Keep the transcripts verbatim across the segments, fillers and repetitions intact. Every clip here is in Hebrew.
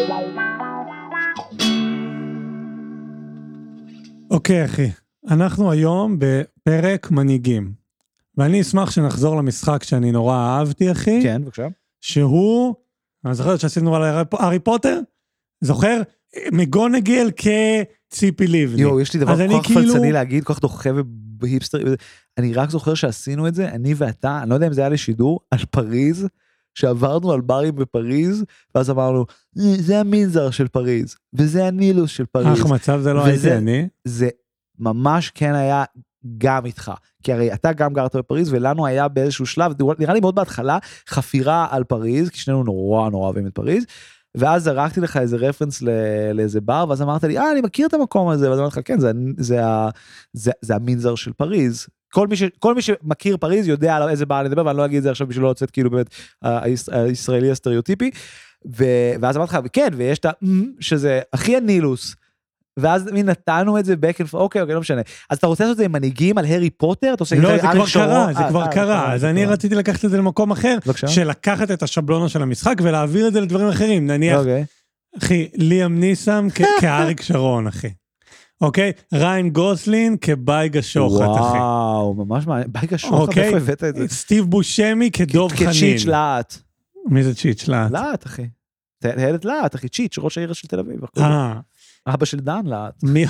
אוקיי, אחי. אנחנו היום בפרק מנהיגים. ואני אשמח שנחזור למשחק שאני נורא אהבתי, אחי. כן, בבקשה. שהוא, אני זוכר שעשינו על הארי פוטר, זוכר? מגונגל כציפי ליבני. יו, יש לי דבר כל כך כאילו... פלצני להגיד, כל כך דוחה ובהיפסטר. אני רק זוכר שעשינו את זה, אני ואתה, אני לא יודע אם זה היה לשידור, על פריז, שעברנו על ברים בפריז, ואז אמרנו, זה המנזר של פריז, וזה הנילוס של פריז. אך מצב זה לא הייתי אני. זה ממש כן היה גם איתך, כי הרי אתה גם גרת בפריז, ולנו היה באיזשהו שלב, נראה לי מאוד בהתחלה, חפירה על פריז, כי שנינו נורא נורא אוהבים את פריז, ואז זרקתי לך איזה רפרנס לאיזה בר, ואז אמרת לי, אה, אני מכיר את המקום הזה, ואז אמרתי לך, כן, זה, זה, זה, זה המנזר של פריז. כל מי, ש, כל מי שמכיר פריז יודע על איזה בר אני מדבר, ואני לא אגיד את זה עכשיו בשביל לא לצאת כאילו באמת הישראלי הסטריאוטיפי, ו, ואז אמרתי לך, וכן, ויש את ה, שזה הכי הנילוס, ואז מי נתנו את זה back and forth, אוקיי, אוקיי, לא משנה. אז אתה רוצה לעשות את זה עם מנהיגים על הרי פוטר? לא, זה כבר קרה, זה כבר קרה. אז אני רציתי לקחת את זה למקום אחר, שלקחת את השבלונה של המשחק, ולהעביר את זה לדברים אחרים. נניח, אחי, ליאם ניסם כאריק שרון, אחי. אוקיי? ריין גוסלין כבייגה שוחט, אחי. וואו, ממש מה, בייגה שוחט, איפה הבאת את זה? סטיב בושמי כדוב חנין. כצ'יץ' לאט. מי זה צ'יץ' לאט? לאט, אחי. הילד לאט, אחי, צ'יץ', ראש העיר של תל אביב. אה. אבא של דן לאט.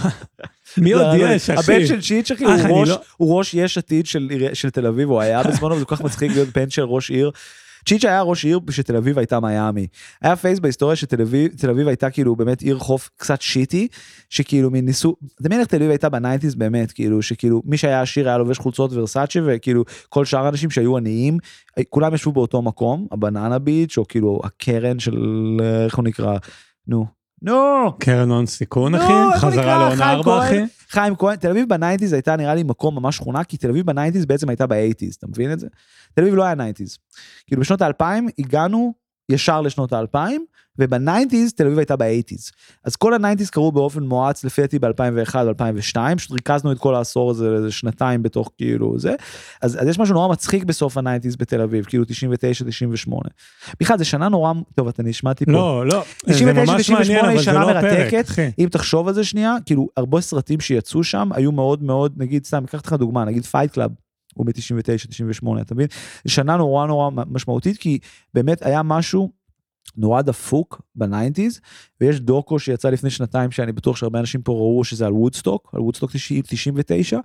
מי עוד יש, אחי? הבן של צ'יץ', אחי, הוא ראש יש עתיד של תל אביב, הוא היה בזמנו, וזה כל כך מצחיק להיות בן של ראש עיר. צ'יץ' היה ראש עיר שתל אביב הייתה מיאמי. היה פייס בהיסטוריה שתל אביב, תל אביב הייתה כאילו באמת עיר חוף קצת שיטי, שכאילו מין ניסו, דמיין איך תל אביב הייתה בניינטיז באמת, כאילו שכאילו מי שהיה עשיר היה לובש חולצות ורסאצ'ה, וכאילו כל שאר האנשים שהיו עניים, כולם ישבו באותו מקום, הבננה ביץ', או כאילו הקרן של, איך הוא נקרא, נו, נו! קרן הון סיכון, אחי? חזרה לעונה ארבע, אחי? חיים כהן, תל אביב בניינטיז הייתה נראה לי מקום ממש שכונה, כי תל אביב בניינטיז בעצם הייתה באייטיז, אתה מבין את זה? תל אביב לא היה ניינטיז. כאילו בשנות האלפיים הגענו ישר לשנות האלפיים, ובניינטיז תל אביב הייתה באייטיז. אז כל הניינטיז קרו באופן מואץ לפי דעתי ב-אלפיים ואחת אלפיים ושתיים, פשוט ריכזנו את כל העשור הזה לאיזה שנתיים בתוך כאילו זה. אז, אז יש משהו נורא מצחיק בסוף הניינטיז בתל אביב, כאילו תשעים ותשע תשעים ושמונה. בכלל, זה שנה נורא, טוב, אתה נשמעתי פה. לא, לא, תשעים ותשע תשעים ושמונה היא שנה מרתקת. אם תחשוב על זה שנייה, כאילו הרבה סרטים שיצאו שם היו מאוד מאוד, נגיד, סתם, אקח לך דוגמה, נגיד פייט קלאב, הוא ב-תשעים ותשע תשעים ושמונה, אתה מבין? שנה נורא נורא משמעותית, כי באמת היה משהו נורא דפוק בניינטיז, ויש דוקו שיצא לפני שנתיים, שאני בטוח שהרבה אנשים פה ראו שזה על וודסטוק, על וודסטוק תשעים ותשע,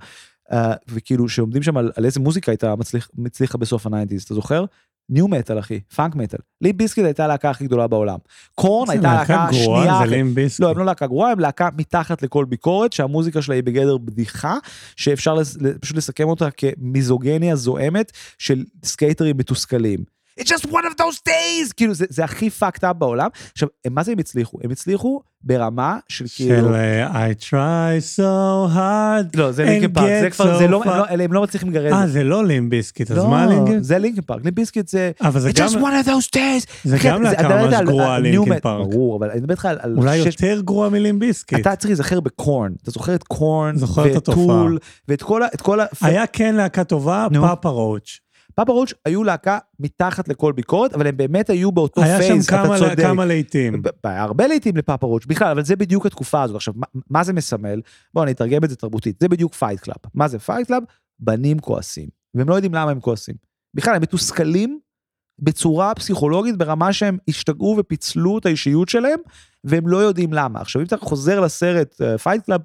וכאילו שעומדים שם על, על איזה מוזיקה הייתה מצליח, מצליחה בסוף הניינטיז, אתה זוכר? ניו מטל, אחי, פאנק מטל. לימפ ביזקיט הייתה הלהקה הכי גדולה בעולם. קורן הייתה להקה שנייה. לא, הם לא להקה גרועה, הם להקה מתחת לכל ביקורת, שהמוזיקה שלה היא בגדר בדיחה, שאפשר פשוט לסכם אותה כמיזוגניה זוהמת של סקייטרים מתוסכלים. It's just one of those days! כאילו, זה, זה הכי fucked up בעולם. עכשיו, מה זה הם הצליחו? הם הצליחו ברמה של כאילו... של I try so hard לא, זה לינקן פארק. זה כבר, זה לא, הם לא מצליחים לגרד. אה, זה לא לימפ ביזקיט, אז מה לינקן? זה לינקן פארק. לימפ ביזקיט זה... It's just one of those days! זה גם להקה ממש גרועה לינקן פארק. ברור, אבל אני מדבר לך על... אולי יותר גרועה מלימפ ביזקיט. אתה צריך לזכר בקורן. אתה זוכר את קורן, וטול, ואת כל ה... היה כן להקה טובה, פאפה רוץ'. פאפה רוץ' היו להקה מתחת לכל ביקורת, אבל הם באמת היו באותו פייס, היה שם כמה, כמה לעיתים. הרבה לעיתים לפאפה רוץ', בכלל, אבל זה בדיוק התקופה הזאת. עכשיו, מה, מה זה מסמל? בואו, אני אתרגם את זה תרבותית. זה בדיוק פייט קלאב. מה זה פייט קלאב? בנים כועסים. והם לא יודעים למה הם כועסים. בכלל, הם מתוסכלים בצורה פסיכולוגית, ברמה שהם השתגעו ופיצלו את האישיות שלהם, והם לא יודעים למה. עכשיו, אם אתה חוזר לסרט פייט קלאב,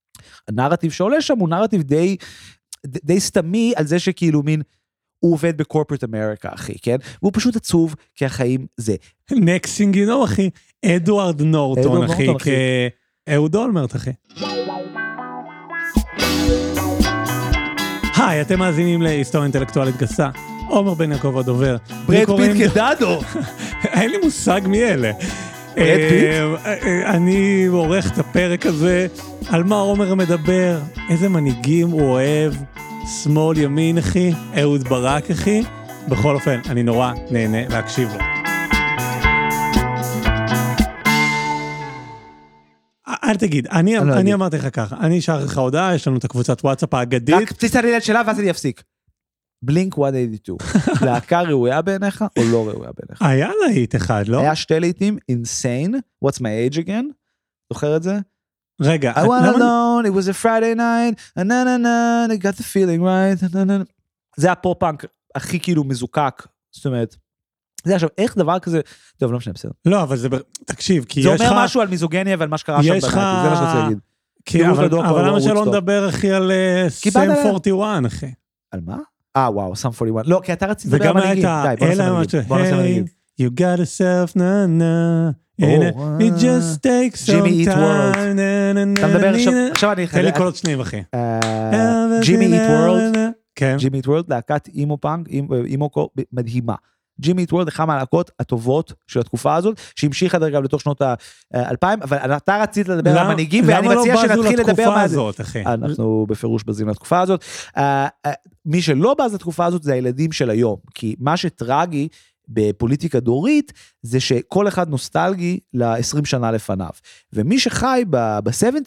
הנרטיב שעולה שם הוא נרטיב די, די סתמי על זה שכאילו מין הוא עובד בקורפרט אמריקה, אחי, כן? והוא פשוט עצוב, כי החיים זה. נקסינג, you know, אחי, אדוארד נורטון, אחי, כאהוד אולמרט, אחי. היי, אתם מאזינים להיסטוריה אינטלקטואלית גסה. עומר בן יעקב הדובר. ברד פיט כדדו. אין לי מושג מי אלה. ברד פיט? אני עורך את הפרק הזה, על מה עומר מדבר, איזה מנהיגים הוא אוהב, שמאל ימין אחי, אהוד ברק אחי, בכל אופן אני נורא נהנה להקשיב לו. אל תגיד, אני, אני אמרתי לך ככה, אני אשאר לך הודעה, יש לנו את הקבוצת וואטסאפ האגדית. רק תצטרי ליד שלה ואז אני אפסיק. בלינק מאה שמונים ושתיים, להקה ראויה בעיניך או לא ראויה בעיניך? היה להיט אחד, לא? היה שתי להיטים, Insane, What's My Age Again, זוכר את זה? רגע, I want alone, it was a Friday night, na na na, I got the feeling right, na na na. זה הפופ-פאנק הכי כאילו מזוקק, זאת אומרת, זה עכשיו, איך דבר כזה, טוב, לא משנה, בסדר. לא, אבל זה, תקשיב, כי יש לך... זה אומר משהו על מיזוגניה ועל מה שקרה שם בנייט, זה מה שאני רוצה להגיד. אבל למה שלא נדבר, אחי, על סם ארבעים ואחת, אחי? על מה? אה, וואו, סם ארבעים ואחת. לא, כי אתה רצית לדבר על מנהיגים. די, בוא נעשה מנהיגים. בוא נעשה מנהיגים. You got yourself, na na, it just takes some time, אתה מדבר עכשיו, אני... תן לי קולות שניים, אחי. ג'ימי איט וורלד, ג'ימי איט וורלד, להקת אימו פאנק, אימו מדהימה. ג'ימי איט וורלד, אחד מהלהקות הטובות של התקופה הזאת, שהמשיכה דרך אגב לתוך שנות ה-אלפיים, אבל אתה רצית לדבר על המנהיגים, ואני מציע שנתחיל לדבר מה זה. אנחנו בפירוש בזים לתקופה הזאת. מי שלא בז לתקופה הזאת, זה הילדים של היום, כי מה שטרגי בפוליטיקה דורית, זה שכל אחד נוסטלגי ל-עשרים שנה לפניו. ומי שחי ב-שבעים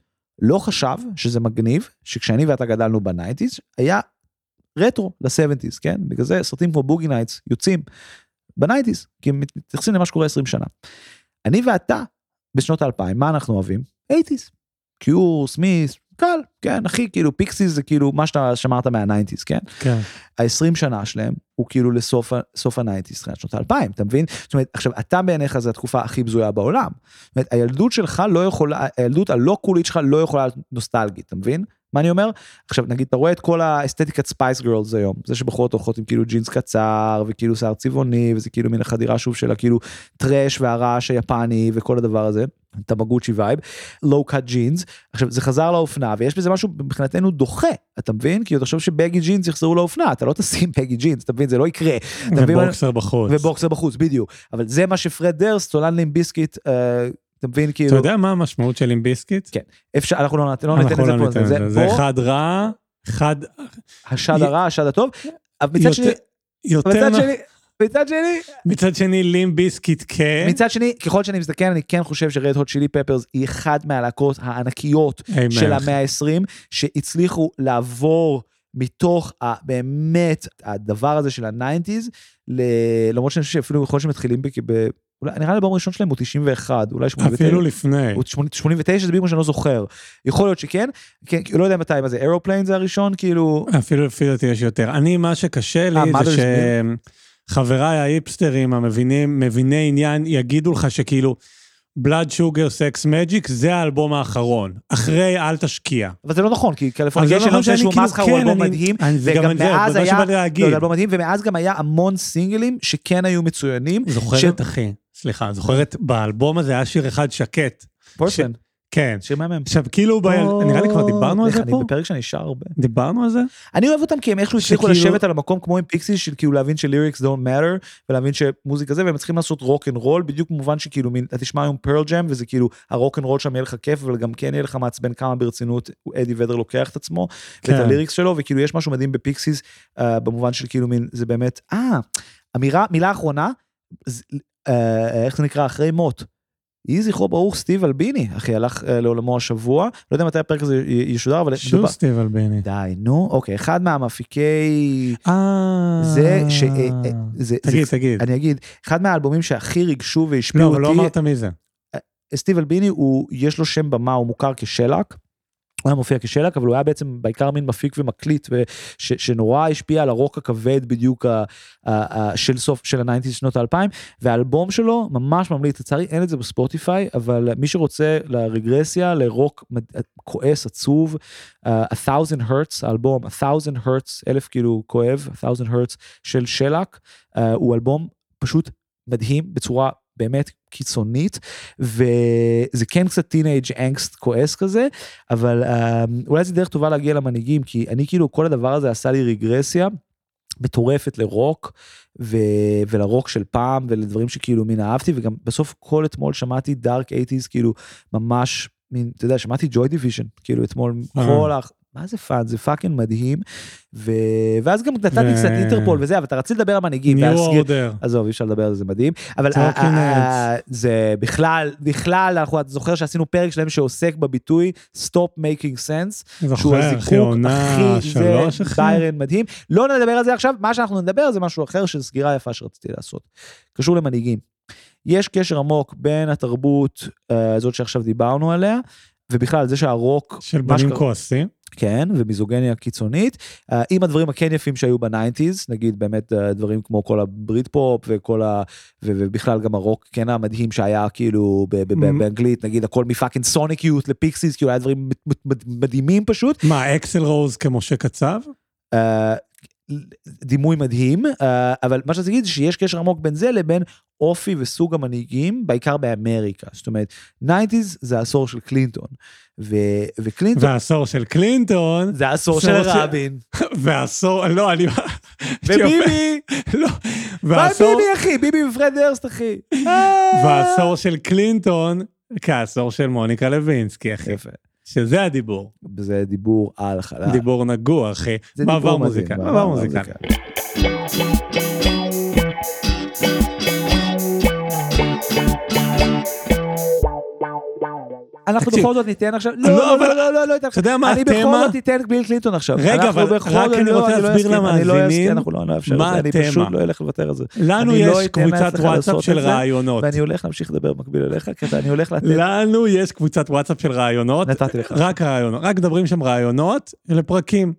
לא חשב שזה מגניב, שכשאני ואתה גדלנו ב-תשעים, היה רטרו ל-שבעים, כן? בגלל זה סרטים כמו בוגי נייטס יוצאים ב-תשעים, כי הם מתייחסים למה שקורה עשרים שנה. אני ואתה, בשנות האלפיים, מה אנחנו אוהבים? שמונים. קיור, סמית', קל, כן, אחי, כאילו, פיקסיס זה כאילו מה שאתה שמרת מה-תשעים, כן? כן. ה-עשרים שנה שלהם, הוא כאילו לסוף ה-תשעים, שנות ה-אלפיים, אתה מבין? זאת אומרת, עכשיו, אתה בעיניך זה התקופה הכי בזויה בעולם. זאת אומרת, הילדות שלך לא יכולה, הילדות הלא קולית שלך לא יכולה להיות נוסטלגית, אתה מבין? מה אני אומר? עכשיו, נגיד, אתה רואה את כל האסתטיקת ספייס גרלס היום, זה שבחורות הולכות עם כאילו ג'ינס קצר, וכאילו שיער צבעוני, וזה כאילו מן החדירה שוב של כאילו טרש והרעש היפני, וכל הדבר הזה, תמגוצ'י וייב, לואו קאט ג'ינס, עכשיו, זה חזר לאופנה, ויש בזה משהו מבחינתנו דוחה, אתה מבין? כי אתה חושב שבגי ג'ינס יחזרו לאופנה, אתה לא תשים בגי ג'ינס, אתה מבין? זה לא יקרה. ובוקסר בחוץ. ובוקסר בחוץ, בדיוק. אבל זה מה שפרד דרסט, צולן לימביסקיט, אתה מבין, כאילו... אתה יודע מה המשמעות של לימביסקיט? כן. אפשר, אנחנו לא ניתן את זה פה. זה אחד רע, אחד... השד הרע, השד הטוב. אבל מצד שני... יותר... מצד שני... מצד שני, לימביסקיט כן. מצד שני, ככל שאני מסתכל, אני כן חושב שרד הוט צ'ילי פפרס היא אחד מהלהקות הענקיות של המאה ה-עשרים, שהצליחו לעבור מתוך באמת הדבר הזה של ה-תשעים, למרות שאני חושב שאפילו יכול שמתחילים ב... אולי, נראה לי אלבום הראשון שלהם הוא תשעים ואחת, אולי שמונים ותשע. אפילו לפני. הוא שמונים ותשע, זה בגלל שאני לא זוכר. יכול להיות שכן, כן, לא יודע מתי, מה זה, אירופליין זה הראשון, כאילו... אפילו לפי דעתי יש יותר. אני, מה שקשה לי זה שחבריי ההיפסטרים, המבינים, מביני עניין, יגידו לך שכאילו, Blood Sugar Sex Magic זה האלבום האחרון, אחרי אל תשקיע. אבל זה לא נכון, כי קליפורניגיישן לא שיש לו מסחר, הוא אלבום מדהים, וגם מאז היה, אלבום מדהים, ומאז גם היה המון סינגלים שכן היו מצוינים. זוכרת, אחי, סליחה, זוכרת, באלבום הזה היה שיר אחד שקט. פורסן. כן. שיר מהמם. עכשיו, כאילו, נראה לי כבר דיברנו על זה פה? אני בפרק שאני שר הרבה. דיברנו על זה? אני אוהב אותם כי הם איכשהו הצליחו לשבת על המקום כמו עם פיקסי, של כאילו להבין שליריקס don't matter, ולהבין שמוזיקה זה, והם צריכים לעשות רוק אנד רול, בדיוק במובן שכאילו, אתה תשמע היום פרל ג'ם, וזה כאילו, הרוק אנד רול שם יהיה לך כיף, אבל גם כן יהיה לך מעצבן כמה ברצינות, אדי ודר לוקח את עצמו, ואת הליריקס שלו, וכאילו יש משהו מדהים בפיקסיס, במובן של כאילו, זה באמת, אה, אמירה, מילה אחרונה, איך זה נקרא, אחרי מות. יהי זכרו ברוך סטיב אלביני, אחי, הלך לעולמו השבוע, לא יודע מתי הפרק הזה ישודר, אבל... שוב סטיב אלביני. די, נו, אוקיי, אחד מהמפיקי... אה... זה ש... תגיד, תגיד. אני אגיד, אחד מהאלבומים שהכי ריגשו והשפיעו אותי... לא, אבל לא אמרת מי זה. סטיב אלביני, יש לו שם במה, הוא מוכר כשלק, הוא היה מופיע כשלק, אבל הוא היה בעצם בעיקר מין מפיק ומקליט, שנורא השפיע על הרוק הכבד בדיוק של סוף של ה-תשעים שנות ה-אלפיים, והאלבום שלו ממש ממליץ, לצערי אין את זה בספוטיפיי, אבל מי שרוצה לרגרסיה, לרוק כועס, עצוב, A Thousand Hertz, האלבום, A Thousand Hertz, אלף כאילו כואב, A Thousand Hertz של שלק, הוא אלבום פשוט מדהים בצורה באמת קיצונית, וזה כן קצת טינאג' אנגסט כועס כזה, אבל אולי זה דרך טובה להגיע למנהיגים, כי אני כאילו כל הדבר הזה עשה לי רגרסיה, מטורפת לרוק, ו- ולרוק של פעם, ולדברים שכאילו מין אהבתי, וגם בסוף כל אתמול שמעתי דארק אייטיז, כאילו ממש, מין, אתה יודע, שמעתי ג'וי דיוויז'ן, כאילו אתמול כל ה... מה זה פאן? זה פאקינג מדהים, ואז גם נתתי קצת אינטרפול וזה, אבל אתה רציל לדבר על מנהיגים, ניו אורדר. עזוב, אי אפשר לדבר על זה, מדהים, אבל זה בכלל, בכלל, אתה זוכר שעשינו פרק שלהם שעוסק בביטוי Stop Making Sense, שהוא הזיקוק הכי, זה ביירן מדהים, לא נדבר על זה עכשיו, מה שאנחנו נדבר זה משהו אחר, של סגירה יפה שרציתי לעשות, קשור למנהיגים. יש קשר עמוק בין התרבות, הזאת שעכשיו דיברנו עליה, ובכלל זה שהרוק... של בנים כועסים. כן, ומיזוגניה קיצונית, עם הדברים הכן יפים שהיו ב-תשעים, נגיד באמת דברים כמו כל הברית פופ, וכל ה... ובכלל גם הרוק כן המדהים שהיה כאילו באנגלית, נגיד הכל מפאקינג סוניק יוט לפיקסיס, כאילו היה דברים מדהימים פשוט. מה, אקסל רוז כמשה קצב? דימוי מדהים, אבל מה שאני אגיד זה שיש קשר עמוק בין זה לבין אופי וסוג המנהיגים, בעיקר באמריקה. זאת אומרת, תשעים זה העשור של קלינטון, וקלינטון... והעשור של קלינטון... זה העשור של רבין. והעשור... לא, אני... וביבי! לא. מה ביבי, אחי? ביבי ופרד דרסט, אחי. והעשור של קלינטון, כעשור של מוניקה לוינסקי, אחי. יפה. שזה הדיבור. זה דיבור על החלל. דיבור נגוע, אחי. מעבר מוזיקה. מעבר מוזיקה. אנחנו בכל זאת ניתן עכשיו, לא, לא, לא, לא, לא, אתה יודע מה אני בכל זאת ניתן ביל קלינטון עכשיו. רגע, אבל רק אני רוצה להסביר למאזינים, אנחנו לא נאפשר את זה, אני פשוט לא אלך לוותר על זה. לנו יש קבוצת וואטסאפ של רעיונות. ואני הולך להמשיך לדבר מקביל אליך, כי אני הולך לתת... לנו יש קבוצת וואטסאפ של רעיונות, רק רעיונות, רק מדברים שם רעיונות לפרקים.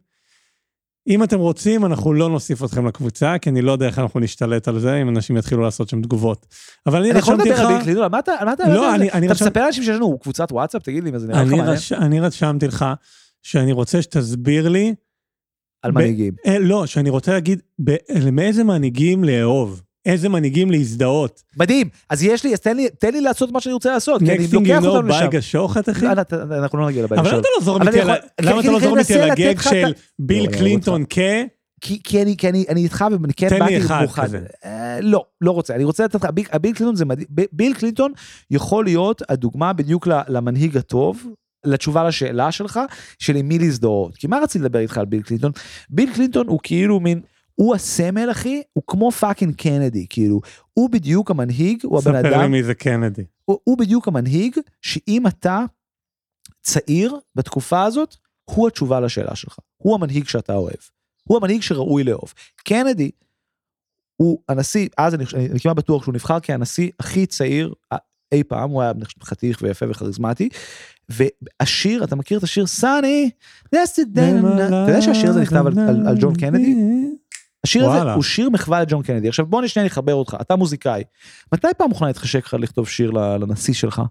אם אתם רוצים, אנחנו לא נוסיף אתכם לקבוצה, כי אני לא יודע איך אנחנו נשתלט על זה, אם אנשים יתחילו לעשות שם תגובות. אבל אני רשמתי לך... אני יכול לדבר על ביל קלינטון, מה אתה... לא, אני... אתה מספר לאנשים שיש לנו קבוצת וואטסאפ, תגיד לי, מה זה נראה לך מעניין? אני רשמתי לך, שאני רוצה שתסביר לי... על מנהיגים. לא, שאני רוצה להגיד, מאיזה מנהיגים לאהוב? איזה מנהיגים להזדהות. מדהים, אז יש לי, אז תן לי, תן לי לעשות מה שאני רוצה לעשות, כי אני לוקח אותם לשם. בייגה שוחט, אחי? אנחנו לא נגיע לבייגה שוחט. אבל למה אתה לא זורם איתי על הגג של ביל קלינטון כ... כי אני, כי אני, אני איתך ואני כן באתי מוכן. לא, לא רוצה, אני רוצה לתת לך, ביל קלינטון זה מדהים, ביל קלינטון יכול להיות הדוגמה בדיוק למנהיג הטוב, לתשובה לשאלה שלך, של עם מי להזדהות. כי מה רציתי לדבר איתך על ביל קלינטון? ביל קלינטון הוא כאילו מין, הוא הסמל, אחי, הוא כמו פאקינג קנדי, כאילו, הוא בדיוק המנהיג, הוא הבן אדם... ספר לי מי זה קנדי. הוא, הוא בדיוק המנהיג, שאם אתה צעיר בתקופה הזאת, הוא התשובה לשאלה שלך. הוא המנהיג שאתה אוהב. הוא המנהיג שראוי לאהוב. קנדי, הוא הנשיא, אז אני, אני, אני כמעט בטוח שהוא נבחר כהנשיא הכי צעיר אי פעם, הוא היה חתיך ויפה וכריזמטי, והשיר, אתה מכיר את השיר, סאני, אתה יודע שהשיר הזה נכתב על, על, על ג'ון קנדי? השיר הזה הוא שיר מחווה לג'ון קנדי. עכשיו בוא נשנה נחבר אותך, אתה מוזיקאי. מתי פעם מוכנה להתחשק לך לכתוב שיר לנשיא שלך?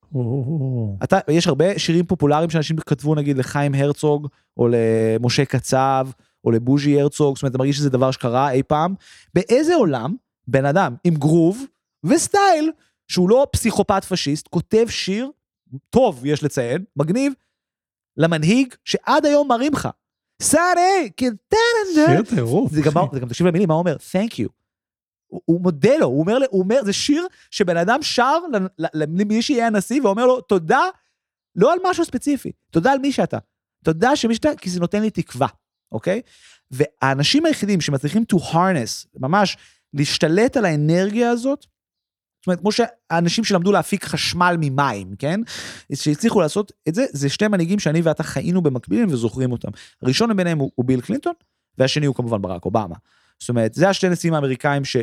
אתה, יש הרבה שירים פופולריים שאנשים כתבו נגיד לחיים הרצוג, או למשה קצב, או לבוז'י הרצוג, זאת אומרת, אתה מרגיש שזה דבר שקרה אי פעם. באיזה עולם בן אדם עם גרוב וסטייל, שהוא לא פסיכופת פשיסט, כותב שיר, טוב יש לציין, מגניב, למנהיג שעד היום מרים לך. סאני, שיר טירוף. זה גם תקשיב למילים, מה הוא אומר? Thank you. הוא מודה לו, הוא אומר, הוא אומר, זה שיר שבן אדם שר למי שיהיה הנשיא, ואומר לו, תודה, לא על משהו ספציפי, תודה על מי שאתה. תודה שמי שאתה, כי זה נותן לי תקווה, אוקיי? והאנשים היחידים שמצליחים to harness, ממש להשתלט על האנרגיה הזאת, זאת אומרת, כמו שהאנשים שלמדו להפיק חשמל ממים, כן? שהצליחו לעשות את זה, זה שתי מנהיגים שאני ואתה חיינו במקבילים וזוכרים אותם. הראשון מביניהם הוא, הוא ביל קלינטון, והשני הוא כמובן ברק אובמה. זאת אומרת, זה השתי נשיאים האמריקאים ש,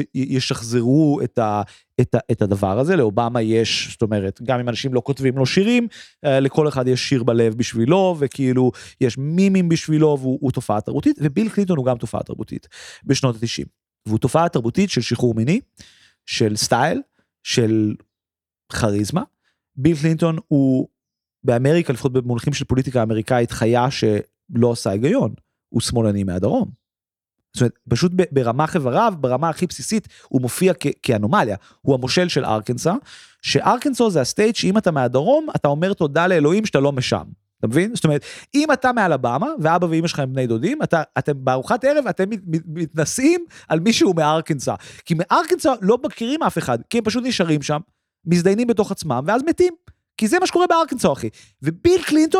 שישחזרו את, ה, את, ה, את הדבר הזה. לאובמה יש, זאת אומרת, גם אם אנשים לא כותבים לו שירים, לכל אחד יש שיר בלב בשבילו, וכאילו יש מימים בשבילו, והוא, הוא תופעה תרבותית, וביל קלינטון הוא גם תופעה תרבותית בשנות ה-תשעים. והוא תופעה תרבותית של שחרור מיני, של סטייל, של כריזמה. ביל קלינטון הוא באמריקה, לפחות במונחים של פוליטיקה אמריקאית, חיה שלא עושה היגיון, הוא שמאלני מהדרום. זאת אומרת, פשוט ברמה חבריו, ברמה הכי בסיסית, הוא מופיע כ- כאנומליה. הוא המושל של ארקנסה, שארקנסו זה הסטייט שאם אתה מהדרום, אתה אומר תודה לאלוהים שאתה לא משם. אתה מבין? זאת אומרת, אם אתה מאלבמה, ואבא ואמא שלך הם בני דודים, אתה, אתם בארוחת ערב, אתם מתנסים על מישהו מארקנסה. כי מארקנסה לא מכירים אף אחד, כי הם פשוט נשארים שם, מזדיינים בתוך עצמם, ואז מתים. כי זה מה שקורה בארקנסה, אחי. וביל קלינטון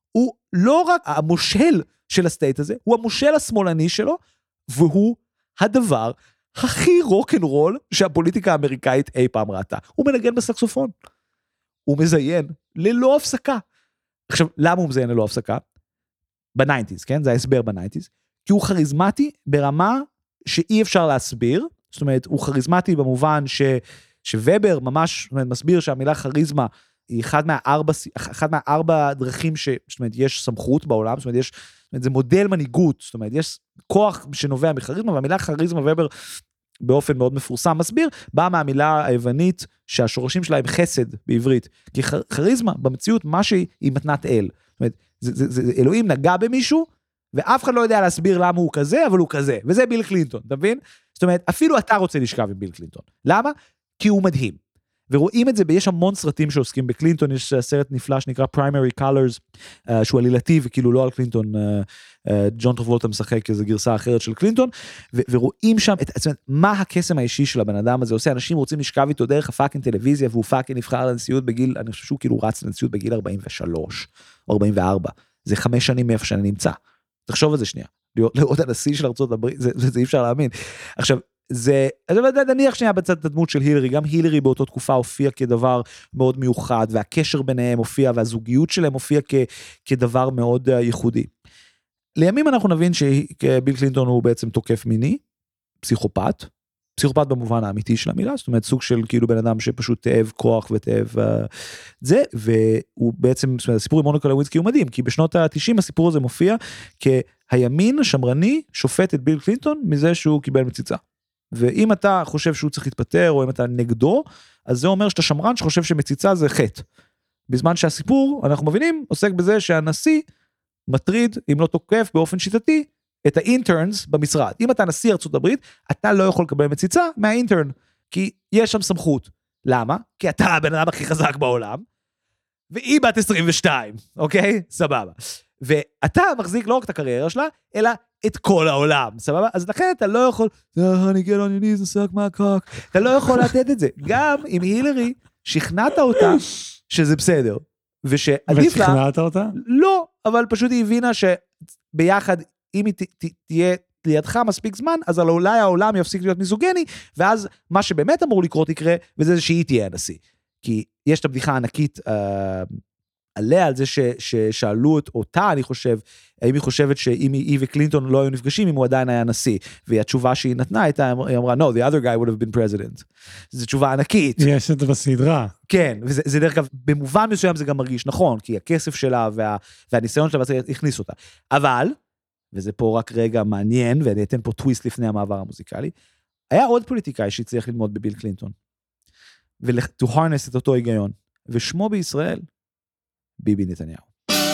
הוא לא רק המושל של הסטייט הזה, הוא המושל השמאלני שלו, והוא הדבר הכי רוק-אנד-רול שהפוליטיקה האמריקאית אי פעם ראתה. הוא מנגן בסקסופון. הוא מזיין ללא הפסקה. עכשיו, למה הוא מזיין ללא הפסקה? בניינטיז, כן? זה ההסבר בניינטיז. כי הוא כריזמטי ברמה שאי אפשר להסביר. זאת אומרת, הוא כריזמטי במובן ש, שוובר ממש זאת אומרת, מסביר שהמילה כריזמה היא אחד מהארבע, אחד מהארבע דרכים ש, זאת אומרת, יש סמכות בעולם, זאת אומרת, יש, זאת אומרת, זה מודל מנהיגות, זאת אומרת, יש כוח שנובע מכריזמה, והמילה כריזמה, וובר באופן מאוד מפורסם מסביר, באה מהמילה היוונית שהשורשים שלה הם חסד בעברית, כי כריזמה במציאות מה שהיא היא מתנת אל, זאת אומרת, זה, זה, זה, אלוהים נגע במישהו, ואף אחד לא יודע להסביר למה הוא כזה, אבל הוא כזה, וזה ביל קלינטון, אתה מבין? זאת אומרת, אפילו אתה רוצה לשכב עם ביל קלינטון, למה? כי הוא מדהים, ורואים את זה, ויש המון סרטים שעוסקים בקלינטון, יש סרט נפלא שנקרא Primary Colors, uh, שהוא עלילתי, וכאילו לא על קלינטון, uh, uh, ג'ון טרבולטה משחק איזו גרסה אחרת של קלינטון, ו- ורואים שם, את, זאת, מה הקסם האישי של הבן אדם הזה עושה, אנשים רוצים לשכב איתו דרך הפאקינג טלוויזיה, והוא פאקינג נבחר לנשיאות בגיל, אני חושב שהוא כאילו רץ לנשיאות בגיל ארבעים ושלוש, או ארבעים וארבע, זה חמש שנים מאיפה שאני נמצא, תחשוב על זה שנייה, לראות הנשיא של ארצות הברית, זה, זה, זה אי אפשר להאמין. עכשיו, זה, נניח שנייה בצד הדמות של הילרי, גם הילרי באותו תקופה הופיע כדבר מאוד מיוחד, והקשר ביניהם הופיע, והזוגיות שלהם הופיע כ, כדבר מאוד ייחודי. לימים אנחנו נבין שביל קלינטון הוא בעצם תוקף מיני, פסיכופת, פסיכופת במובן האמיתי של המילה, זאת אומרת סוג של כאילו בן אדם שפשוט תאב כוח ותאב uh, זה, והוא בעצם, זאת אומרת, הסיפור עם מוניקה לוינסקי הוא מדהים, כי בשנות ה-תשעים הסיפור הזה מופיע, כהימין השמרני שופט את ביל קלינטון מזה שהוא קיבל מציצה. ואם אתה חושב שהוא צריך להתפטר, או אם אתה נגדו, אז זה אומר שאתה שמרן שחושב שמציצה זה חטא. בזמן שהסיפור, אנחנו מבינים, עוסק בזה שהנשיא מטריד, אם לא תוקף באופן שיטתי, את האינטרנס במשרד. אם אתה נשיא ארצות הברית, אתה לא יכול לקבל מציצה מהאינטרן, כי יש שם סמכות. למה? כי אתה הבן אדם הכי חזק בעולם, והיא בת עשרים ושתיים, אוקיי? סבבה. ואתה מחזיק לא רק את הקריירה שלה, אלא את כל העולם, סבבה? אז לכן אתה לא יכול, אני get on your knees, נשק מהקרק, אתה לא יכול לתת את זה. גם אם הילרי, שכנעת אותה, שזה בסדר. ושעדיף לה... ושכנעת אותה? לא, אבל פשוט היא הבינה שביחד, אם היא תהיה לידך מספיק זמן, אז אולי העולם יפסיק להיות מיזוגני, ואז מה שבאמת אמור לקרות יקרה, וזה שהיא תהיה הנשיא. כי יש את הבדיחה הענקית אה, עליה, על זה ש, ששאלו אותה, אני חושב, האם היא חושבת שאם היא וקלינטון לא היו נפגשים, אם הוא עדיין היה נשיא, והתשובה שהיא נתנה הייתה, היא אמרה, no, the other guy would have been president. זו תשובה ענקית. יש את זה בסדרה. כן, וזה זה דרך כלל, במובן מסוים זה גם מרגיש נכון, כי הכסף שלה וה, והניסיון שלה הכניס אותה. אבל, וזה פה רק רגע מעניין, ואני אתן פה טוויסט לפני המעבר המוזיקלי, היה עוד פוליטיקאי שהצליח ללמוד בביל קלינטון, ו-to harness את אותו היגיון, ושמו בישראל, ביבי נתניהו.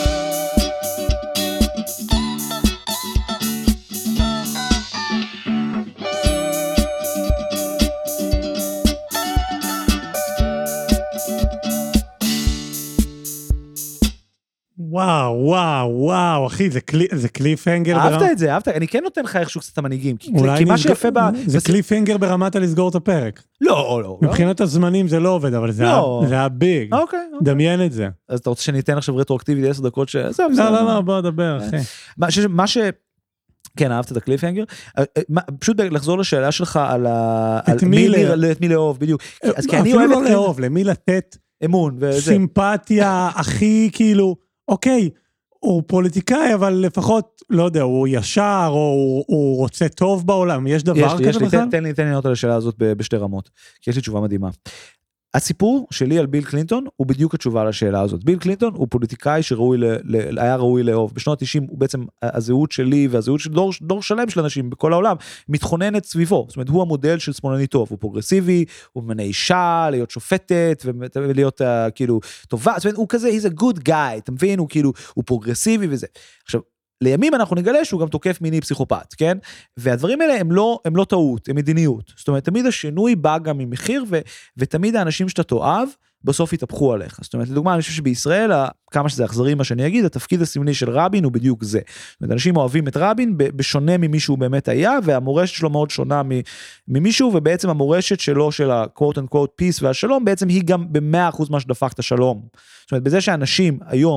וואו, וואו, וואו, אחי, זה, קלי, זה קליפהנגר. אהבת ברמת... את זה, אהבת, אני כן נותן לך איכשהו קצת המנהיגים, כי, כי מה שיפה ב... זה בס... קליפהנגר ברמת לסגור את הפרק. לא, לא. מבחינת לא. הזמנים זה לא עובד, אבל זה, לא. היה, זה היה ביג. אוקיי, אוקיי. דמיין את זה. אז אתה רוצה שניתן עכשיו רטרואקטיבי עשר דקות ש... לא, לא, לא, בוא דבר, אחי. מה ש... מה ש... כן, אהבת את הקליפהנגר. פשוט לחזור לשאלה שלך על ה... את מי ל... את מי לאהוב, בדיוק. אפילו לא לאהוב, למי לתת אמון וזה. סימפתיה הכי כאילו, אוקיי, הוא פוליטיקאי, אבל לפחות, לא יודע, הוא ישר, או הוא, הוא רוצה טוב בעולם, יש דבר כזה בכלל? יש לי, תן, תן לי, תן לי לענות על השאלה הזאת בשתי רמות, כי יש לי תשובה מדהימה. הסיפור שלי על ביל קלינטון, הוא בדיוק התשובה לשאלה הזאת. ביל קלינטון הוא פוליטיקאי שראוי, ל, ל, היה ראוי לאהוב. בשנות ה-תשעים הוא בעצם, הזהות שלי, והזהות של דור, דור שלם של אנשים בכל העולם, מתכוננת סביבו. זאת אומרת, הוא המודל של שמאלני טוב, הוא פרוגרסיבי, הוא ממנה אישה, להיות שופטת, ולהיות uh, כאילו טובה. זאת אומרת, הוא כזה, he's a good guy, אתה מבין? הוא כאילו, הוא פרוגרסיבי וזה. עכשיו, לימים אנחנו נגלה שהוא גם תוקף מיני פסיכופת, כן? והדברים האלה הם לא, הם לא טעות, הם מדיניות. זאת אומרת, תמיד השינוי בא גם ממחיר, ו, ותמיד האנשים שאתה תאהב, בסוף יתהפכו עליך. זאת אומרת, לדוגמה, אני חושב שבישראל, כמה שזה אכזרי מה שאני אגיד, התפקיד הסמלי של רבין הוא בדיוק זה. זאת אומרת, אנשים אוהבים את רבין בשונה ממישהו באמת היה, והמורשת שלו מאוד שונה ממישהו, ובעצם המורשת שלו, של ה-quote and quote peace והשלום, בעצם היא גם ב-מאה אחוז מה שדפק את השלום. זאת אומרת, בזה שאנשים היום,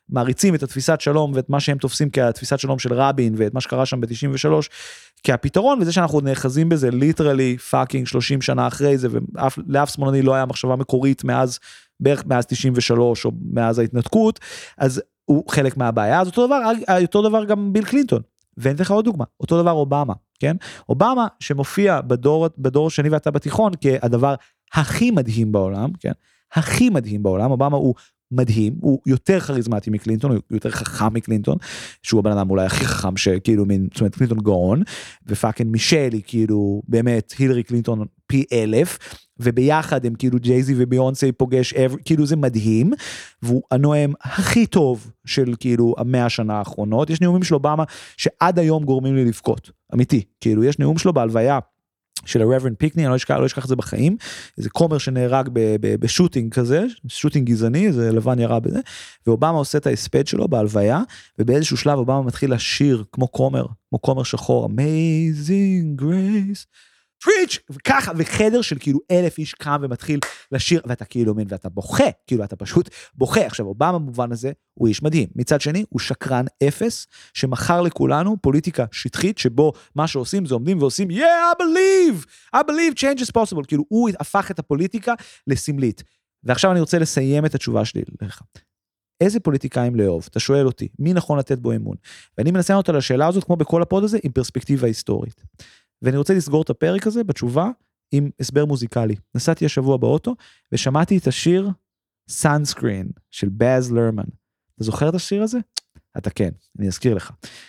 מעריצים את התפיסת שלום, ואת מה שהם תופסים כתפיסת שלום של רבין, ואת מה שקרה שם ב-תשעים ושלוש, כהפתרון, וזה שאנחנו נאחזים בזה, ליטרלי, פאקינג, שלושים שנה אחרי זה, ולאף שמאלני לא היה מחשבה מקורית מאז, בערך מאז תשעים ושלוש, או מאז ההתנתקות, אז הוא חלק מהבעיה, אז אותו דבר, אותו דבר גם ביל קלינטון, ואין לך עוד דוגמה, אותו דבר אובמה, כן? אובמה שמופיע בדור, בדור שני ואתה בתיכון, כהדבר הכי מדהים בעולם, כן? הכי מדהים בעולם, אובמה הוא מדהים, הוא יותר כריזמטי מקלינטון, הוא יותר חכם מקלינטון, שהוא הבן אדם אולי הכי חכם שכאילו, זאת אומרת, קלינטון גאון, ופאקינג מישל היא כאילו, באמת, הילרי קלינטון פי אלף, וביחד הם כאילו ג'ייזי וביונסי פוגש, כאילו זה מדהים, והוא הנואם הכי טוב של כאילו המאה השנה האחרונות, יש נאומים של אובמה שעד היום גורמים לי לבכות, אמיתי, כאילו יש נאום שלו בהלוויה, של הרברנד פיקני, אני לא אשכח, לא אשכח את זה בחיים, איזה כומר שנהרג בשוטינג כזה, שוטינג גזעני, זה לבן ירה בזה, ואובמה עושה את ההספד שלו בהלוויה, ובאיזשהו שלב אובמה מתחיל לשיר כמו כומר, כמו כומר שחור, Amazing Grace, פריץ', וככה, וחדר של כאילו אלף איש קם ומתחיל לשיר, ואתה כאילו מין, ואתה בוכה, כאילו אתה פשוט בוכה. עכשיו, אובמה במובן הזה, הוא איש מדהים. מצד שני, הוא שקרן אפס, שמחר לכולנו פוליטיקה שטחית, שבו מה שעושים זה עומדים ועושים, yeah, I believe, I believe change is possible, כאילו הוא הפך את הפוליטיקה לסמלית. ועכשיו אני רוצה לסיים את התשובה שלי לך. איזה פוליטיקאים לאהוב? אתה שואל אותי, מי נכון לתת בו אמון? ואני מנסה אותה לשאלה הזאת, כמו בכל הפוד הזה, עם פרספקטיבה היסטורית. ואני רוצה לסגור את הפרק הזה בתשובה עם הסבר מוזיקלי. נסעתי השבוע באוטו ושמעתי את השיר Sunscreen של באז לרמן. אתה זוכר את השיר הזה? אתה כן, אני אזכיר לך.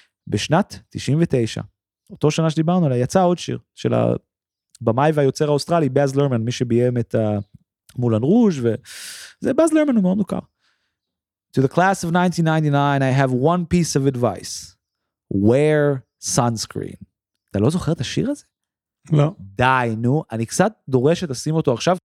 בשנת תשעים ותשע, אותו שנה שדיברנו עליה, יצא עוד שיר של הבמאי והיוצר האוסטרלי, באז לרמן, מי שביים את מולן רוז' וזה באז לרמן, הוא מאוד מוכר. To the class of nineteen ninety-nine, I have one piece of advice. Wear sunscreen. אתה לא זוכר את השיר הזה? לא. די, נו, אני קצת דורש שתשים אותו עכשיו.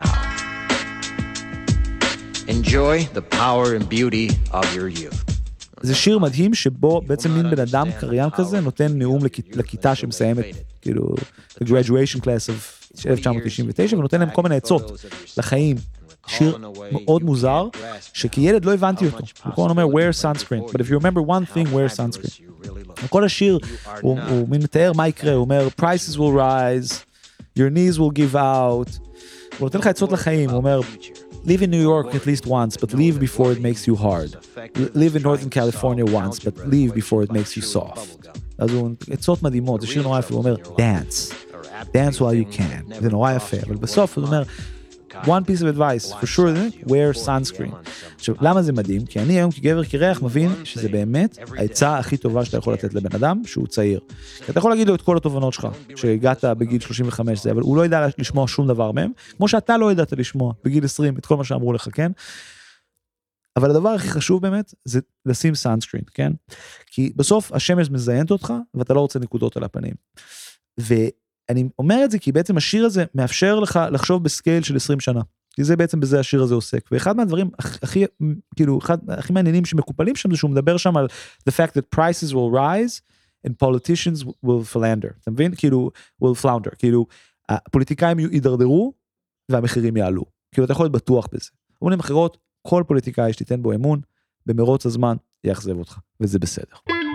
Enjoy the power and beauty of your youth. זה שיר מדהים שבו בעצם מין בן אדם קריין כזה נותן נאום לכיתה שמסיימת, כאילו, the graduation class of אלף תשע מאות תשעים ותשע, ונותן להם כל מיני עצות לחיים. שיר מאוד מוזר, שכילד לא הבנתי אותו. הוא כל אומר, wear sunscreen. But if you remember one thing, wear sunscreen. וכל השיר, הוא מין מתאר מה יקרה, הוא אומר, prices will rise, your knees will give out. הוא נותן לך עצות לחיים, הוא אומר, live in New York at least once, but leave before it makes you hard. live in Northern California once, but leave before it makes you soft. אז הוא עצות מדהימות, זה שיר נורא יפה, הוא אומר, dance. dance while you can. זה נורא יפה, אבל בסוף הוא אומר, one piece of advice, for sure, wear sunscreen. עכשיו, למה זה מדהים? כי אני היום כגבר כריח מבין שזה באמת העצה הכי טובה שאתה יכול לתת לבן אדם שהוא צעיר. כי אתה יכול להגיד לו את כל התובנות שלך, שהגעת בגיל שלושים וחמש זה, אבל הוא לא ידע לשמוע שום דבר מהם, כמו שאתה לא ידעת לשמוע בגיל עשרים את כל מה שאמרו לך, כן? אבל הדבר הכי חשוב באמת זה לשים sunscreen, כן? כי בסוף השמש מזיינת אותך ואתה לא רוצה נקודות על הפנים. ו אני אומר את זה כי בעצם השיר הזה מאפשר לך לחשוב בסקייל של עשרים שנה. כי זה בעצם בזה השיר הזה עוסק. ואחד מהדברים הכי, כאילו, אחד הכי מעניינים שמקופלים שם זה שהוא מדבר שם על the fact that prices will rise and politicians will flounder. אתה מבין? כאילו, will flounder. כאילו, הפוליטיקאים יידרדרו והמחירים יעלו. כאילו, אתה יכול להיות בטוח בזה. אומרים אחרות, כל פוליטיקאי שתיתן בו אמון, במרוץ הזמן יאכזב אותך. וזה בסדר.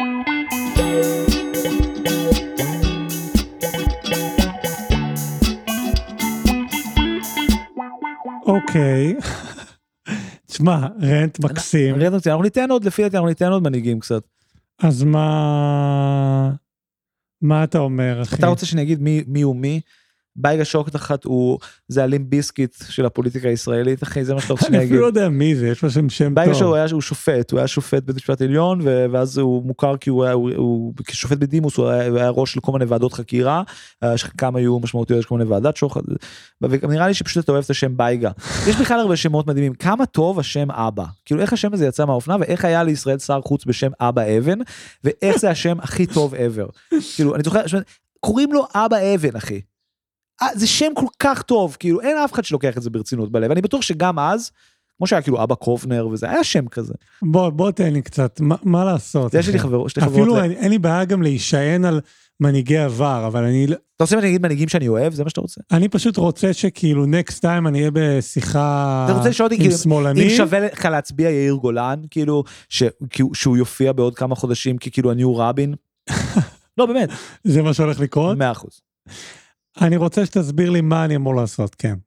אוקיי, תשמע, רנט מקסים. רנט מקסים, אנחנו ניתן עוד, לפי דעתי, אנחנו ניתן עוד מנהיגים קצת. אז מה, מה אתה אומר, אחי? אתה רוצה שאני אגיד מי הוא מי? בייגה שוקת אחת הוא, זה הלים ביסקיט של הפוליטיקה הישראלית, אחי, זה מה שאתה רוצה שאני אגיד. אני אפילו לא יודע מי זה, יש לו שם שם טוב. בייגה שוקת הוא שופט, הוא היה שופט בית משפט עליון, ואז הוא מוכר כי הוא היה, כשופט בדימוס, הוא היה ראש של כל מיני ועדות חקירה, כמה היו משמעותיות, יש כל מיני ועדת שוחד, ונראה לי שפשוט אתה אוהב את השם בייגה. יש בכלל הרבה שמות מדהימים, כמה טוב השם אבא, כאילו איך השם הזה יצא מהאופנה, ואיך היה לישראל שר חוץ בשם אבא אבן, ואיך זה השם הכי טוב ever. כאילו, אני זוכר, קוראים לו אבא אבן, אחי. זה שם כל כך טוב, כאילו אין אף אחד שלוקח את זה ברצינות בלב, אני בטוח שגם אז, כמו שהיה כאילו אבא קובנר וזה, היה שם כזה. בוא, בוא תן לי קצת, מה, מה לעשות? יש לי חברות. אפילו אין, אין לי בעיה גם להישען על מנהיגי עבר, אבל אני... אתה רוצה להגיד מנהיגים שאני אוהב? זה מה שאתה רוצה? אני פשוט רוצה שכאילו next time אני אהיה בשיחה עם שמאלנים. אם שווה לך להצביע יאיר גולן, כאילו, שהוא יופיע בעוד כמה חודשים, כאילו הניו רבין. לא, באמת. זה מה שהולך לקרות? מאה אחוז. אני רוצה שתסביר לי מה אני אמור לעשות, כן.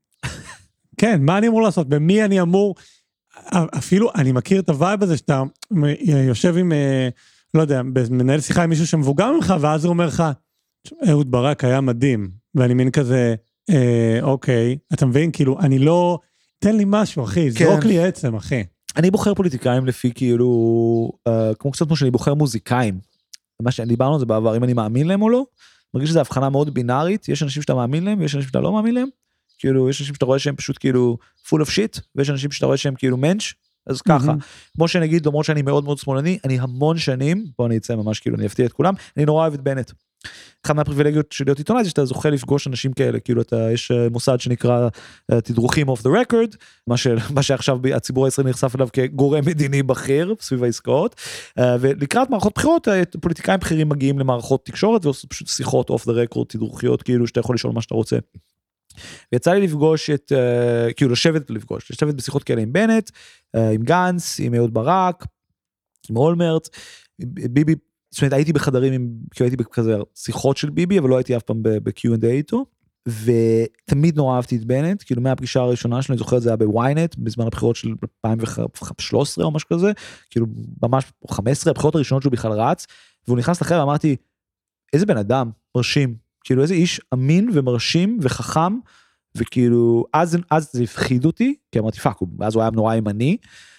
כן, מה אני אמור לעשות? במי אני אמור... אפילו, אני מכיר את הווייב הזה שאתה יושב עם, לא יודע, מנהל שיחה עם מישהו שמבוגר ממך, ואז הוא אומר לך, אהוד ברק היה מדהים, ואני מין כזה, אה, אוקיי, אתה מבין, כאילו, אני לא, תן לי משהו, אחי, כן. זרוק לי עצם, אחי. אני בוחר פוליטיקאים לפי כאילו, אה, כמו קצת כמו שאני בוחר מוזיקאים, מה שדיברנו על זה בעבר, אם אני מאמין להם או לא, מרגיש שזו הבחנה מאוד בינארית, יש אנשים שאתה מאמין להם, ויש אנשים שאתה לא מאמין להם, כאילו, יש אנשים שאתה רואה שהם פשוט כאילו, full of shit, ויש אנשים שאתה רואה שהם כאילו mensch, אז ככה, כמו שנגיד, למרות שאני מאוד מאוד שמאלני, אני המון שנים, בוא אני אצא ממש כאילו, אני אפתיע את כולם, אני נורא אוהב את בנט. אחד מהפריבילגיות של להיות עיתונאי, זה שאתה זוכה לפגוש אנשים כאלה, כאילו אתה, יש מוסד שנקרא תדרוכים off the record, מה, ש, מה שעכשיו הציבור הישראלי נחשף אליו כגורם מדיני בכיר, סביב העסקאות, ולקראת מערכות בחירות, פוליטיקאים בכירים מגיעים למערכות תקשורת, ועושים פשוט שיחות off the record, תדרוכיות, כאילו שאתה יכול לשאול מה שאתה רוצה. ויצא לי לפגוש את, כאילו לשבת לפגוש, לשבת בשיחות כאלה עם בנט, עם גנץ, עם אהוד ברק, עם אולמרט, ביבי, זאת אומרת, הייתי בחדרים, עם, כי הייתי בכזה שיחות של ביבי, אבל לא הייתי אף פעם ב-קיו אנד איי איתו, ותמיד נורא אהבתי את בנט, כאילו מהפגישה הראשונה שלי, אני זוכר את זה היה בוויינט, בזמן הבחירות של אלפיים ושלוש עשרה או משהו כזה, כאילו ממש חמש עשרה, הבחירות הראשונות שהוא בכלל רץ, והוא נכנס לחדר, אמרתי, איזה בן אדם מרשים, כאילו איזה איש אמין ומרשים וחכם, וכאילו, אז, אז זה הפחיד אותי, כי אמרתי, פאק, אז הוא היה נורא ימני,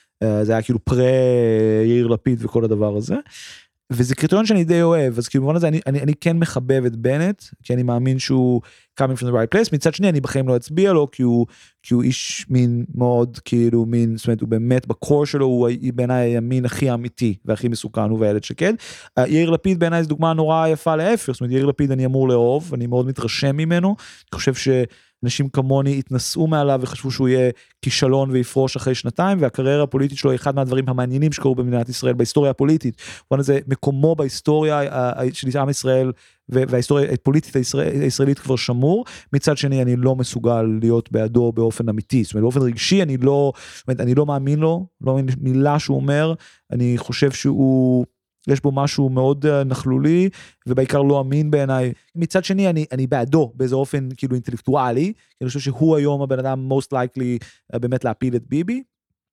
זה היה כאילו פרה יאיר לפיד וכל הדבר הזה, וזה קריטריון שאני די אוהב, אז כאילו במובן הזה אני, אני, אני כן מחבב את בנט, כי אני מאמין שהוא coming from the right place, מצד שני אני בחיים לא אצביע לו, כי הוא, כי הוא איש מין מאוד, כאילו מין, זאת אומרת, הוא באמת בקור שלו, הוא בעיניי הימין הכי אמיתי, והכי מסוכן, הוא והילד שקד. יאיר לפיד בעיניי זו דוגמה נורא יפה להפך, זאת אומרת, יאיר לפיד אני אמור לאהוב, אני מאוד מתרשם ממנו, אני חושב ש... אנשים כמוני התנסו מעליו וחשבו שהוא יהיה כישלון ויפרוש אחרי שנתיים, והקריירה הפוליטית שלו היא אחד מהדברים המעניינים שקרו במדינת ישראל, בהיסטוריה הפוליטית. הוא זה מקומו בהיסטוריה של עם ישראל, וההיסטוריה הפוליטית הישראלית כבר שמור. מצד שני, אני לא מסוגל להיות בעדו באופן אמיתי. זאת אומרת, באופן רגשי, אני לא, זאת אומרת, אני לא מאמין לו, לא מאמין מילה שהוא אומר, אני חושב שהוא... יש בו משהו מאוד נכלולי, ובעיקר לא אמין בעיניי. מצד שני, אני, אני בעדו, באיזה אופן כאילו אינטלקטואלי, כי אני חושב שהוא היום הבן אדם most likely באמת להפיל את ביבי.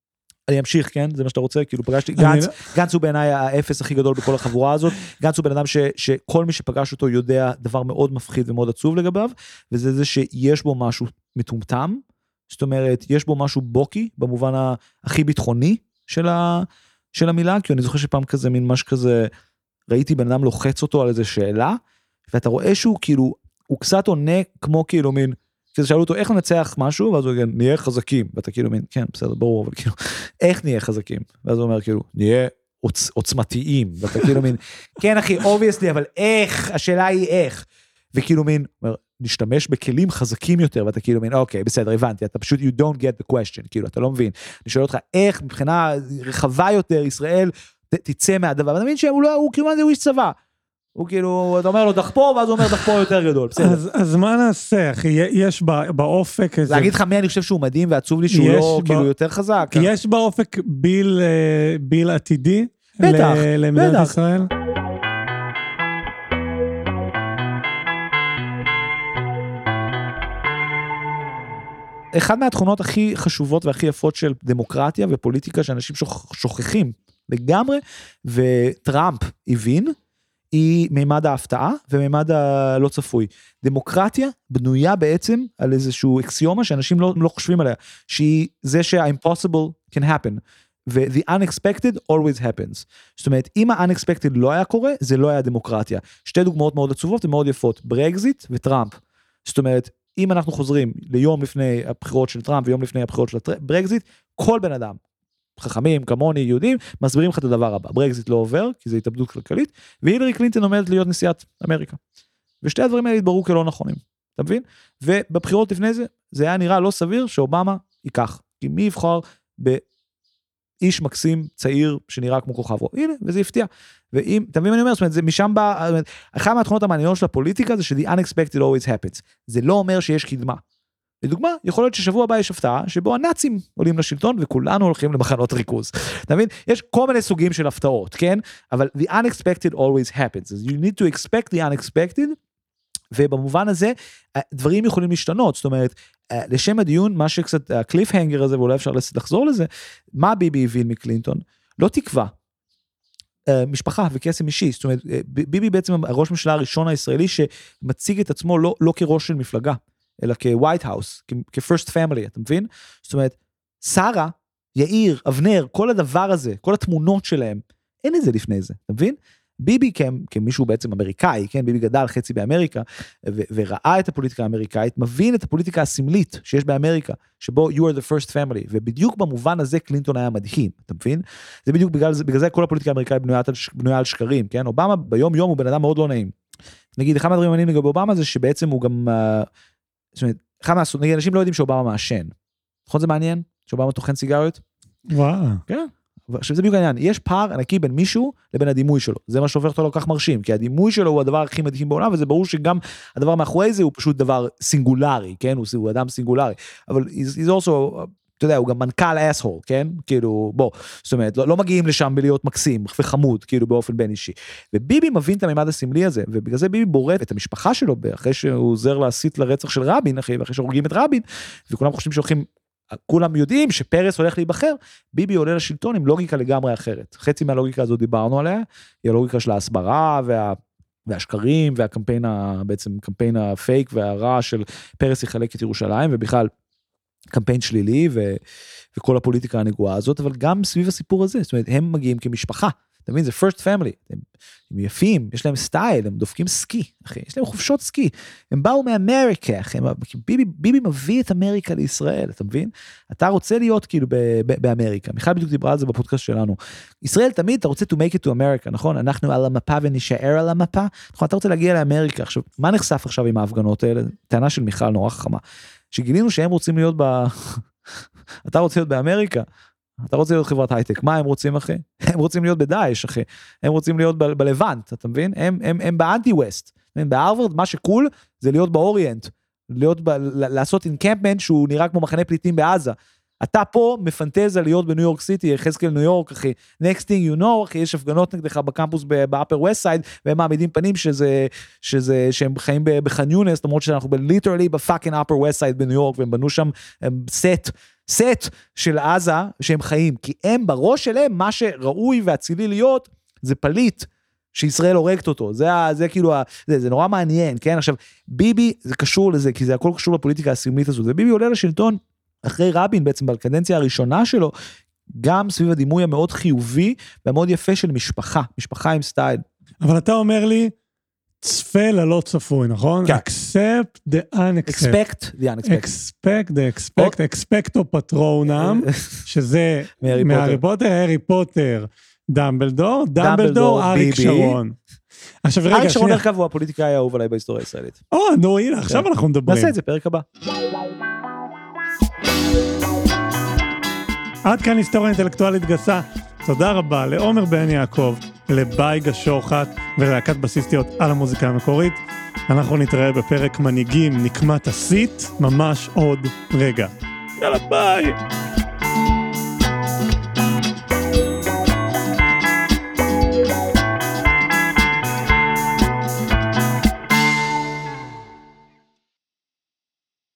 אני אמשיך, כן? זה מה שאתה רוצה? כאילו פגשתי, גנץ, גנץ הוא בעיניי האפס הכי גדול בכל החבורה הזאת, גנץ הוא בן אדם ש, שכל מי שפגש אותו יודע דבר מאוד מפחיד ומאוד עצוב לגביו, וזה זה שיש בו משהו מטומטם, זאת אומרת, יש בו משהו בוקי, במובן הכי ביטחוני של ה... של המילה, כי אני זוכר שפעם כזה, מין משהו כזה, ראיתי בן אדם לוחץ אותו על איזה שאלה, ואתה רואה שהוא כאילו, הוא קצת עונה כמו כאילו מין, כשזה שאלו אותו איך ננצח משהו, ואז הוא אומר, נהיה חזקים, ואתה כאילו מין, כן, בסדר, ברור, אבל כאילו, איך נהיה חזקים? ואז הוא אומר כאילו, נהיה עוצ, עוצמתיים, ואתה כאילו מין, כן אחי, obviously, אבל איך, השאלה היא איך, וכאילו מין, אומר, נשתמש בכלים חזקים יותר, ואתה כאילו מין, אוקיי, בסדר, הבנתי, אתה פשוט, you don't get the question, כאילו, אתה לא מבין. אני שואל אותך, איך מבחינה רחבה יותר, ישראל ת, תצא מהדבר, ואתה מבין שהוא לא, הוא כאילו, הוא איש צבא. הוא כאילו, אתה אומר לו דחפור, ואז הוא אומר דחפור יותר גדול, בסדר. אז, אז מה נעשה, אחי? יש באופק איזה... להגיד לך מי אני חושב שהוא מדהים, ועצוב לי שהוא לא, כאילו, יותר חזק. יש באופק ביל, ביל עתידי? בטח, למדינת ישראל? אחד מהתכונות הכי חשובות והכי יפות של דמוקרטיה ופוליטיקה שאנשים שוכחים לגמרי, וטראמפ הבין, היא מימד ההפתעה ומימד הלא צפוי. דמוקרטיה בנויה בעצם על איזשהו אקסיומה שאנשים לא, לא חושבים עליה, שהיא זה שה-impossible can happen, ו-the unexpected always happens. זאת אומרת, אם ה-unexpected לא היה קורה, זה לא היה דמוקרטיה. שתי דוגמאות מאוד עצובות ומאוד יפות, ברקזיט וטראמפ. זאת אומרת, אם אנחנו חוזרים ליום לפני הבחירות של טראמפ ויום לפני הבחירות של ברקזיט, כל בן אדם, חכמים, כמוני, יהודים, מסבירים לך את הדבר הבא. ברקזיט לא עובר, כי זה התאבדות כלכלית, והילרי קלינטון עומדת להיות נשיאת אמריקה. ושתי הדברים האלה התבררו כלא נכונים, אתה מבין? ובבחירות לפני זה, זה היה נראה לא סביר שאובמה ייקח. כי מי יבחר איש מקסים, צעיר, שנראה כמו כוכב, הנה, וזה הפתיע. ואם, אתה מבין מה אני אומר, זאת אומרת, זה משם בא, אחת מהתכונות המעניינות של הפוליטיקה, זה ש-the unexpected always happens. זה לא אומר שיש קדמה. לדוגמה, יכול להיות ששבוע הבא יש הפתעה, שבו הנאצים עולים לשלטון, וכולנו הולכים למחנות ריכוז. אתה מבין? יש כל מיני סוגים של הפתעות, כן? אבל the unexpected always happens. You need to expect the unexpected, ובמובן הזה, דברים יכולים להשתנות. זאת אומרת, לשם הדיון, מה שקצת, הקליפהנגר הזה, ואולי אפשר לחזור לזה, מה ביבי הבין מקלינטון? לא תקווה. משפחה וקסם אישי. זאת אומרת, ביבי בעצם הראש ממשלה הראשון הישראלי, שמציג את עצמו לא, לא כראש של מפלגה. אלא כ-White House, כ-First Family, אתה מבין? זאת אומרת, שרה, יאיר, אבנר, כל הדבר הזה, כל התמונות שלהם, אין את זה לפני זה, אתה מבין? ביבי כמישהו בעצם אמריקאי, כן? ביבי גדל חצי באמריקה, ו- וראה את הפוליטיקה האמריקאית, מבין את הפוליטיקה הסמלית שיש באמריקה, שבו you are the first family, ובדיוק במובן הזה קלינטון היה מדהים, אתה מבין? זה בדיוק בגלל זה, בגלל זה כל הפוליטיקה האמריקאית בנויה, בנויה על שקרים, כן? אובמה ביום יום הוא בן אדם מאוד לא נעים. נגיד, אחד מהדברים מעניינים לגבי אובמה זה שבעצם הוא גם זאת אומרת, אחד מהסוד, נגיד, אנשים לא יודעים שאובמה מעשן. נכון זה מעניין? שאובמה טוחן סיגריות? וואו. כן. עכשיו זה בדיוק העניין. יש פער ענקי בין מישהו לבין הדימוי שלו. זה מה שהופך אותו לא כך מרשים, כי הדימוי שלו הוא הדבר הכי מדהים בעולם, וזה ברור שגם הדבר מאחורי זה הוא פשוט דבר סינגולרי, כן? הוא, הוא אדם סינגולרי. אבל he's also, אתה יודע, הוא גם מנכ"ל אסהול, כן? כאילו, בוא, זאת אומרת, לא, לא מגיעים לשם בלהיות מקסים וחמוד, כאילו באופן בין אישי. וביבי מבין את הממד הסמלי הזה, ובגלל זה ביבי בורט את המשפחה שלו, אחרי שהוא עוזר להסית לרצח של רבין, אחרי, אחרי שהורגים את רבין, וכולם חושבים שהולכים, כולם יודעים שפרס הולך להיבחר, ביבי עולה לשלטון עם לוגיקה לגמרי אחרת. חצי מהלוגיקה הזו דיברנו עליה, היא הלוגיקה של ההסברה וה... והשקרים, והקמפיין, בעצם קמפיין הפייק והרע של פרס יחלק את ירושלים, ובכלל קמפיין שלילי ו, וכל הפוליטיקה הנגועה הזאת, אבל גם סביב הסיפור הזה, זאת אומרת, הם מגיעים כמשפחה, אתה מבין, זה first family, הם, הם יפים, יש להם סטייל, הם דופקים סקי, אחי, יש להם חופשות סקי, הם באו מאמריקה, אחי, ביבי, ביבי מביא את אמריקה לישראל, אתה מבין? אתה רוצה להיות כאילו ב, ב, באמריקה, מיכל בדיוק דיברה על זה בפודקאסט שלנו, ישראל תמיד אתה רוצה to make it to America, נכון? אנחנו על המפה ונשאר על המפה, נכון? אתה רוצה להגיע לאמריקה, עכשיו, מה נחשף עכשיו עם ההפגנות האלה? טענה של מיכל נורא חכמה, שגילינו שהם רוצים להיות ב... אתה רוצה להיות באמריקה, אתה רוצה להיות חברת הייטק, מה הם רוצים אחי? הם רוצים להיות בדאעש אחי, הם רוצים להיות ב- בלבנט, אתה מבין? הם, הם, הם באנטי-ווסט, בהרווארד מה שקול זה להיות באוריינט, להיות ב- לעשות אינקמפמנט שהוא נראה כמו מחנה פליטים בעזה, אתה פה מפנטזה להיות בניו יורק סיטי, יחזקאל ניו יורק, אחי, next thing you know, אחי, יש הפגנות נגדך בקמפוס באפר ווסט סייד, והם מעמידים פנים שזה, שזה, שהם חיים בח'אן יונס, למרות שאנחנו ב-literally בפאקינג אפר ווסט סייד בניו יורק, והם בנו שם סט, סט של עזה, שהם חיים, כי הם בראש שלהם, מה שראוי והצילי להיות, זה פליט, שישראל הורגת אותו, זה, זה כאילו, זה, זה נורא מעניין, כן? עכשיו, ביבי, זה קשור לזה, כי זה הכל קשור לפוליטיקה הסמלית הזאת, וביבי עולה לשלטון, אחרי רבין בעצם בקדנציה הראשונה שלו, גם סביב הדימוי המאוד חיובי, והמאוד יפה של משפחה, משפחה עם סטייל. אבל אתה אומר לי, צפה ללא צפוי, נכון? כן. Accept the unaccept. Expect the unexpected. Expect the expect, expecto patronum, שזה מהארי פוטר, הארי פוטר, דמבלדור, דמבלדור, אריק שרון. עכשיו רגע, אריק שרון דרך הוא הפוליטיקאי האהוב עליי בהיסטוריה הישראלית. או, נו, הנה, עכשיו אנחנו מדברים. נעשה את זה, פרק הבא. עד כאן היסטוריה אינטלקטואלית גסה. תודה רבה לעומר בן יעקב, לבייגה שוחט ולהקת בסיסטיות על המוזיקה המקורית. אנחנו נתראה בפרק מנהיגים נקמת הסיט ממש עוד רגע. יאללה ביי!